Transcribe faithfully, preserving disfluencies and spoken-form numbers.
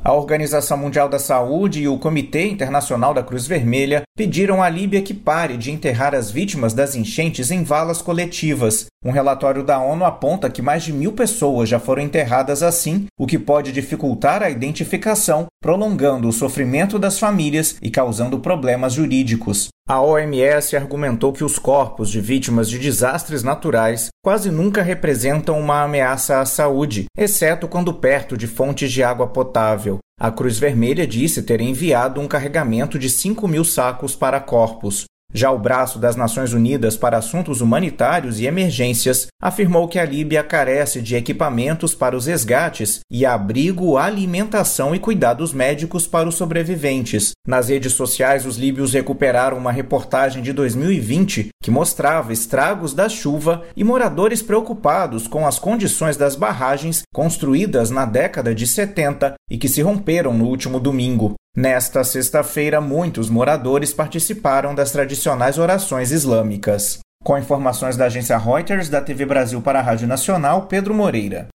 A Organização Mundial da Saúde e o Comitê Internacional da Cruz Vermelha pediram à Líbia que pare de enterrar as vítimas das enchentes em valas coletivas. Um relatório da ONU aponta que mais de mil pessoas já foram enterradas assim, o que pode dificultar a identificação, prolongando o sofrimento das famílias e causando problemas jurídicos. A O M S argumentou que os corpos de vítimas de desastres naturais quase nunca representam uma ameaça à saúde, exceto quando perto de fontes de água potável. A Cruz Vermelha disse ter enviado um carregamento de cinco mil sacos para corpos. Já o braço das Nações Unidas para Assuntos Humanitários e Emergências afirmou que a Líbia carece de equipamentos para os resgates e abrigo, alimentação e cuidados médicos para os sobreviventes. Nas redes sociais, os líbios recuperaram uma reportagem de dois mil e vinte que mostrava estragos da chuva e moradores preocupados com as condições das barragens construídas na década de setenta e que se romperam no último domingo. Nesta sexta-feira, muitos moradores participaram das tradicionais orações islâmicas. Com informações da agência Reuters, da T V Brasil para a Rádio Nacional, Pedro Moreira.